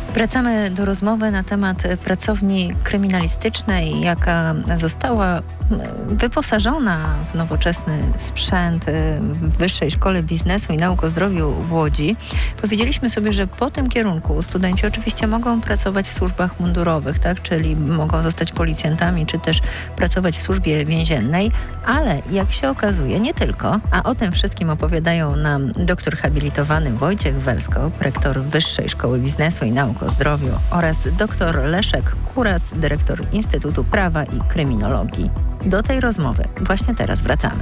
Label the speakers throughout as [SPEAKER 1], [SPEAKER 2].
[SPEAKER 1] Wracamy do rozmowy na temat pracowni kryminalistycznej, jaka została wyposażona w nowoczesny sprzęt w Wyższej Szkole Biznesu i Nauk o Zdrowiu w Łodzi. Powiedzieliśmy sobie, że po tym kierunku studenci oczywiście mogą pracować w służbach mundurowych, tak? Czyli mogą zostać policjantami, czy też pracować w służbie więziennej, ale jak się okazuje, nie tylko. A o tym wszystkim opowiadają nam doktor habilitowany Wojciech Welskop, rektor Wyższej Szkoły Biznesu i Nauk o Zdrowiu, oraz doktor Leszek Kuras, dyrektor Instytutu Prawa i Kryminologii. Do tej rozmowy właśnie teraz wracamy.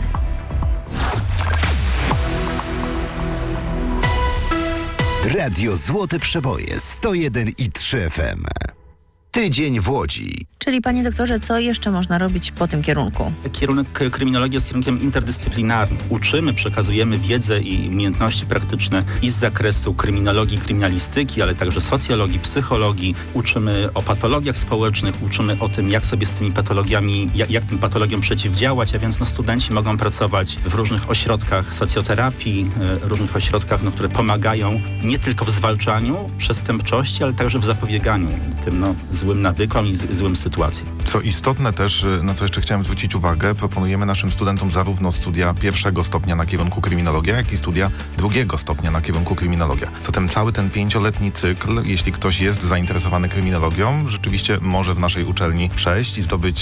[SPEAKER 2] Radio Złote Przeboje 101,3 FM. Tydzień w Łodzi.
[SPEAKER 1] Czyli panie doktorze, co jeszcze można robić po tym kierunku?
[SPEAKER 3] Kierunek kryminologii jest kierunkiem interdyscyplinarnym. Uczymy, przekazujemy wiedzę i umiejętności praktyczne i z zakresu kryminologii, kryminalistyki, ale także socjologii, psychologii. Uczymy o patologiach społecznych, uczymy o tym, jak sobie z tymi patologiami, jak tym patologiom przeciwdziałać, a więc studenci mogą pracować w różnych ośrodkach socjoterapii, różnych ośrodkach, które pomagają nie tylko w zwalczaniu przestępczości, ale także w zapobieganiu tym złym nawykom i złym sytuacjom.
[SPEAKER 4] Co istotne też, na co jeszcze chciałem zwrócić uwagę, proponujemy naszym studentom zarówno studia pierwszego stopnia na kierunku kryminologia, jak i studia drugiego stopnia na kierunku kryminologia. Zatem cały ten 5-letni cykl, jeśli ktoś jest zainteresowany kryminologią, rzeczywiście może w naszej uczelni przejść i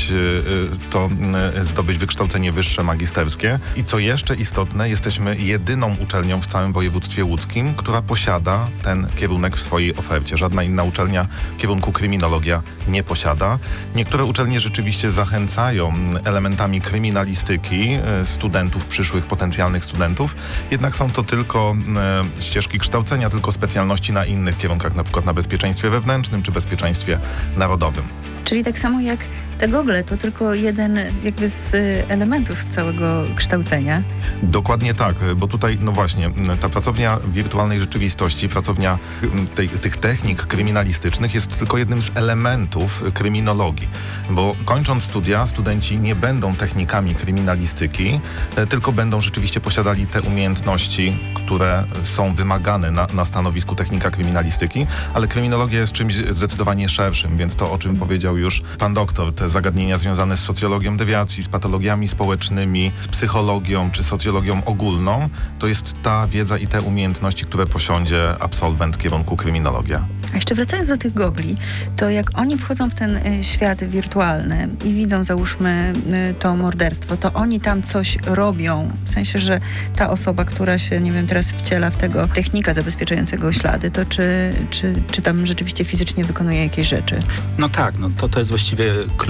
[SPEAKER 4] zdobyć wykształcenie wyższe magisterskie. I co jeszcze istotne, jesteśmy jedyną uczelnią w całym województwie łódzkim, która posiada ten kierunek w swojej ofercie. Żadna inna uczelnia kierunku kryminologia nie posiada. Niektóre uczelnie rzeczywiście zachęcają elementami kryminalistyki studentów, przyszłych potencjalnych studentów, jednak są to tylko ścieżki kształcenia, tylko specjalności na innych kierunkach, na przykład na bezpieczeństwie wewnętrznym czy bezpieczeństwie narodowym.
[SPEAKER 1] Czyli tak samo jak te gogle, to tylko jeden z elementów całego kształcenia.
[SPEAKER 4] Dokładnie tak, bo tutaj, właśnie, ta pracownia wirtualnej rzeczywistości, pracownia tych technik kryminalistycznych jest tylko jednym z elementów kryminologii, bo kończąc studia, studenci nie będą technikami kryminalistyki, tylko będą rzeczywiście posiadali te umiejętności, które są wymagane na stanowisku technika kryminalistyki, ale kryminologia jest czymś zdecydowanie szerszym, więc to, o czym powiedział już pan doktor, te zagadnienia związane z socjologią dewiacji, z patologiami społecznymi, z psychologią czy socjologią ogólną, to jest ta wiedza i te umiejętności, które posiądzie absolwent kierunku kryminologia.
[SPEAKER 1] A jeszcze wracając do tych gogli, to jak oni wchodzą w ten świat wirtualny i widzą, załóżmy, to morderstwo, to oni tam coś robią, w sensie, że ta osoba, która się, teraz wciela w tego technika zabezpieczającego ślady, to czy tam rzeczywiście fizycznie wykonuje jakieś rzeczy?
[SPEAKER 3] Tak, to jest właściwie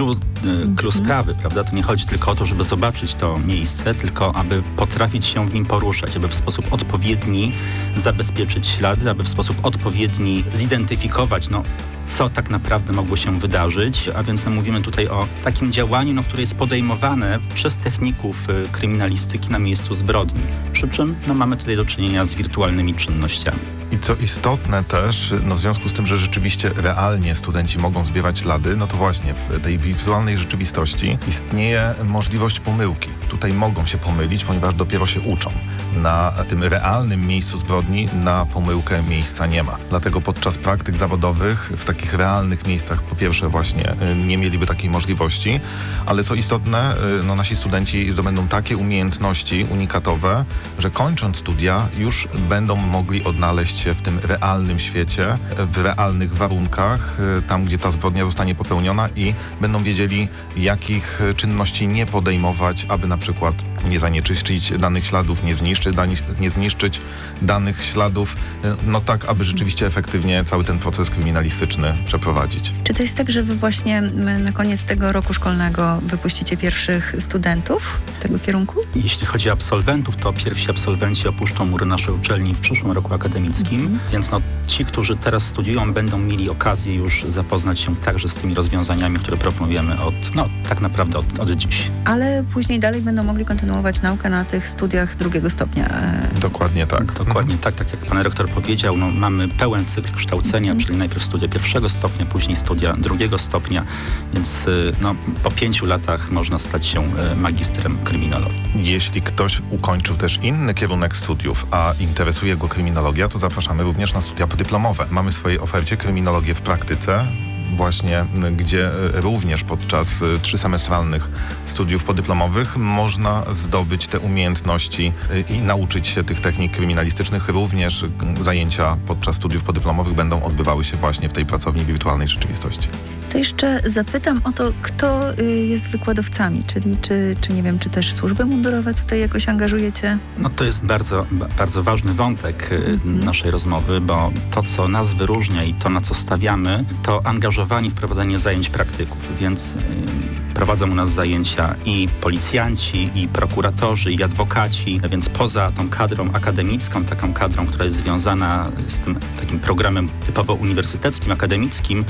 [SPEAKER 3] clue sprawy, prawda? To nie chodzi tylko o to, żeby zobaczyć to miejsce, tylko aby potrafić się w nim poruszać, aby w sposób odpowiedni zabezpieczyć ślady, aby w sposób odpowiedni zidentyfikować, co tak naprawdę mogło się wydarzyć, a więc mówimy tutaj o takim działaniu, które jest podejmowane przez techników kryminalistyki na miejscu zbrodni. Przy czym mamy tutaj do czynienia z wirtualnymi czynnościami.
[SPEAKER 4] I co istotne też, w związku z tym, że rzeczywiście realnie studenci mogą zbierać ślady, to właśnie w tej wirtualnej rzeczywistości istnieje możliwość pomyłki. Tutaj mogą się pomylić, ponieważ dopiero się uczą. Na tym realnym miejscu zbrodni na pomyłkę miejsca nie ma. Dlatego podczas praktyk zawodowych w takich realnych miejscach po pierwsze właśnie nie mieliby takiej możliwości, ale co istotne, nasi studenci zdobędą takie umiejętności unikatowe, że kończąc studia już będą mogli odnaleźć się w tym realnym świecie, w realnych warunkach, tam gdzie ta zbrodnia zostanie popełniona i będą wiedzieli, jakich czynności nie podejmować, aby na przykład nie zanieczyścić danych śladów, nie zniszczyć danych śladów, tak, aby rzeczywiście efektywnie cały ten proces kryminalistyczny przeprowadzić.
[SPEAKER 1] Czy to jest tak, że wy właśnie na koniec tego roku szkolnego wypuścicie pierwszych studentów tego kierunku?
[SPEAKER 3] Jeśli chodzi o absolwentów, to pierwsi absolwenci opuszczą mury naszej uczelni w przyszłym roku akademickim, więc ci, którzy teraz studiują, będą mieli okazję już zapoznać się także z tymi rozwiązaniami, które proponujemy tak naprawdę od dziś.
[SPEAKER 1] Ale później dalej będą mogli kontynuować naukę na tych studiach drugiego stopnia.
[SPEAKER 4] Dokładnie tak.
[SPEAKER 3] Dokładnie tak jak pan rektor powiedział, mamy pełen cykl kształcenia, czyli najpierw studia pierwszego pierwszego stopnia, później studia drugiego stopnia, więc po 5 latach można stać się magistrem kryminologii.
[SPEAKER 4] Jeśli ktoś ukończył też inny kierunek studiów, a interesuje go kryminologia, to zapraszamy również na studia podyplomowe. Mamy w swojej ofercie kryminologię w praktyce, właśnie gdzie również podczas 3-semestralnych studiów podyplomowych można zdobyć te umiejętności i nauczyć się tych technik kryminalistycznych. Również zajęcia podczas studiów podyplomowych będą odbywały się właśnie w tej pracowni wirtualnej rzeczywistości.
[SPEAKER 1] To jeszcze zapytam o to, kto jest wykładowcami, czyli czy nie wiem, czy też służby mundurowe tutaj jakoś angażujecie?
[SPEAKER 3] No to jest bardzo, bardzo ważny wątek naszej rozmowy, bo to, co nas wyróżnia i to, na co stawiamy, to angażowanie w prowadzenie zajęć praktyków, więc prowadzą u nas zajęcia i policjanci, i prokuratorzy, i adwokaci, więc poza tą kadrą akademicką, taką kadrą, która jest związana z tym takim programem typowo uniwersyteckim, akademickim,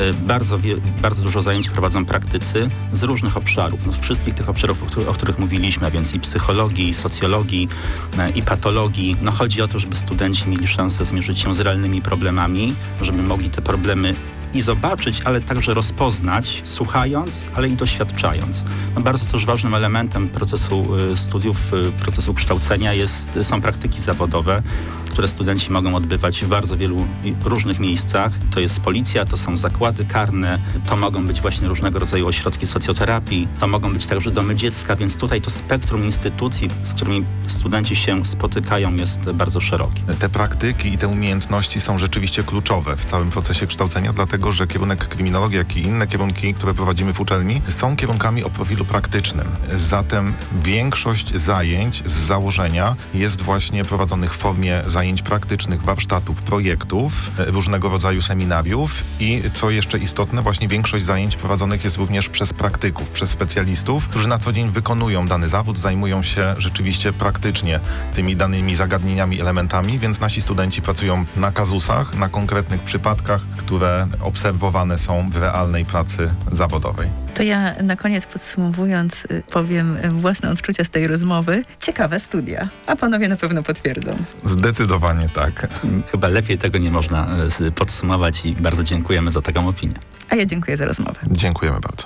[SPEAKER 3] bardzo dużo zajęć prowadzą praktycy z różnych obszarów, wszystkich tych obszarów, o których mówiliśmy, a więc i psychologii, i socjologii, i patologii. Chodzi o to, żeby studenci mieli szansę zmierzyć się z realnymi problemami, żeby mogli te problemy i zobaczyć, ale także rozpoznać, słuchając, ale i doświadczając. Bardzo też ważnym elementem procesu studiów, procesu kształcenia są praktyki zawodowe, które studenci mogą odbywać w bardzo wielu różnych miejscach. To jest policja, to są zakłady karne, to mogą być właśnie różnego rodzaju ośrodki socjoterapii, to mogą być także domy dziecka, więc tutaj to spektrum instytucji, z którymi studenci się spotykają, jest bardzo szerokie.
[SPEAKER 4] Te praktyki i te umiejętności są rzeczywiście kluczowe w całym procesie kształcenia, dlatego że kierunek kryminologii, jak i inne kierunki, które prowadzimy w uczelni, są kierunkami o profilu praktycznym. Zatem większość zajęć z założenia jest właśnie prowadzonych w formie zajęć praktycznych, warsztatów, projektów, różnego rodzaju seminariów i co jeszcze istotne, właśnie większość zajęć prowadzonych jest również przez praktyków, przez specjalistów, którzy na co dzień wykonują dany zawód, zajmują się rzeczywiście praktycznie tymi danymi zagadnieniami, elementami, więc nasi studenci pracują na kazusach, na konkretnych przypadkach, które obserwowane są w realnej pracy zawodowej.
[SPEAKER 1] To ja na koniec podsumowując powiem własne odczucia z tej rozmowy. Ciekawe studia, a panowie na pewno potwierdzą.
[SPEAKER 4] Zdecydowanie tak.
[SPEAKER 3] Chyba lepiej tego nie można podsumować i bardzo dziękujemy za taką opinię.
[SPEAKER 1] A ja dziękuję za rozmowę.
[SPEAKER 4] Dziękujemy bardzo.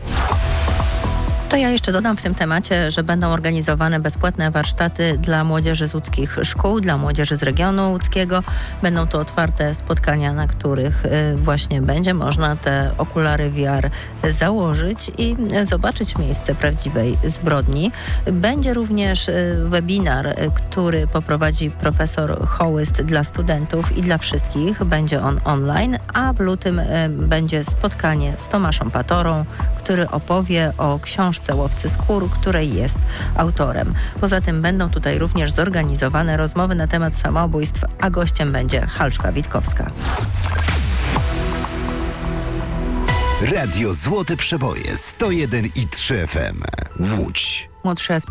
[SPEAKER 1] To ja jeszcze dodam w tym temacie, że będą organizowane bezpłatne warsztaty dla młodzieży z łódzkich szkół, dla młodzieży z regionu łódzkiego. Będą to otwarte spotkania, na których właśnie będzie można te okulary VR założyć i zobaczyć miejsce prawdziwej zbrodni. Będzie również webinar, który poprowadzi profesor Hołyst dla studentów i dla wszystkich. Będzie on online, a w lutym będzie spotkanie z Tomaszem Patorą, który opowie o książce Łowcy skór, której jest autorem. Poza tym będą tutaj również zorganizowane rozmowy na temat samobójstw, a gościem będzie Halszka Witkowska.
[SPEAKER 2] Radio Złote Przeboje 101,3 FM. Łódź.
[SPEAKER 1] Młodszy